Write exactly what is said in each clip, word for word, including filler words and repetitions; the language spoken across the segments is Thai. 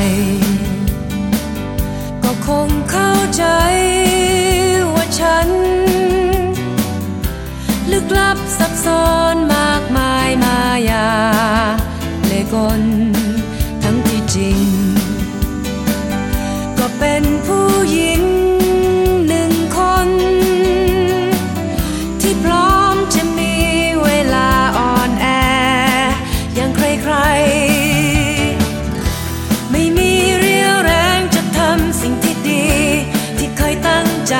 ก็คงเข้าใจว่าฉันลึกลับซับซ้อนมากมายมายาเล่ห์กลทั้งที่จริงก็เป็นผู้หญิงหนึ่งคนที่พร้อมจะมีเวลาอ่อนแออย่างใครๆไม่มีเรี่ยวแรงจะทำสิ่งที่ดีที่เคยตั้งใจ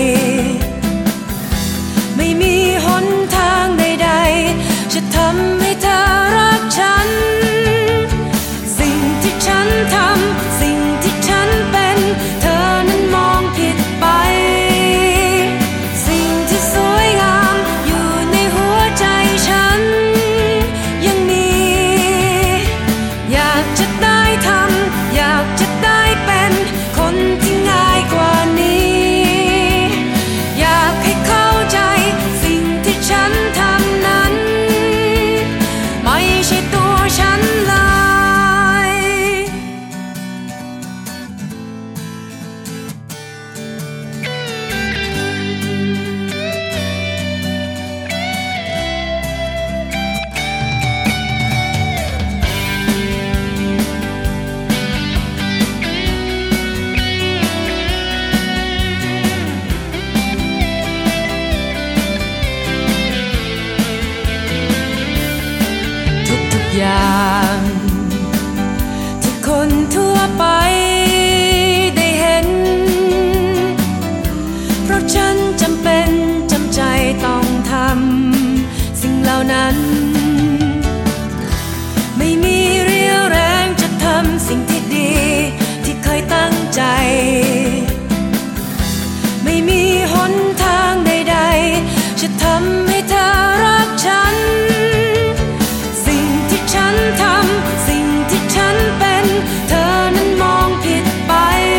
ไม่มีหนทางใดๆจะทำให้เธอรักฉันสิ่งที่ฉันทำสิ่งที่ฉันเป็นเธอนั้นมองผิดไปสิ่งที่สวยงามอยู่ในหัวใจฉันยังมีอยากจะได้ทำอยากจะได้เป็นคนที่ง่ายกว่านี้อยากให้เข้าใจสิ่งที่ฉันทำนั้นไม่ใช่ตัวฉันเลยทุกๆอย่างที่คนทั่วไปได้เห็นเพราะฉันจำเป็นจำใจต้องทำสิ่งเหล่านั้นไม่มีเรี่ยวแรงจะทำสิ่งที่ดีที่เคยตั้งใจไม่มีหนทางใดๆจะทำให้เธอรักฉันสิ่งที่ฉันทำสิ่งที่ฉันเป็นเธอนั้นมองผิดไป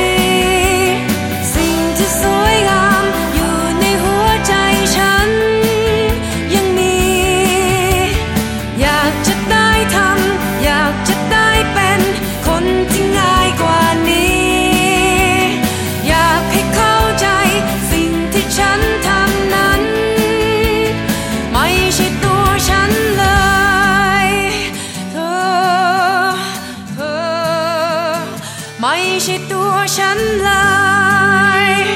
สิ่งที่สวยงามอยู่ในหัวใจฉันยังมีอยากจะได้ทำอยากจะได้เป็นคนที่ง่ายกว่านี้อยากให้เข้าใจสิ่งที่ฉันทำนั้นไม่ใช่ตัวฉันเลยเธอเธอไม่ใช่ตัวฉันเลย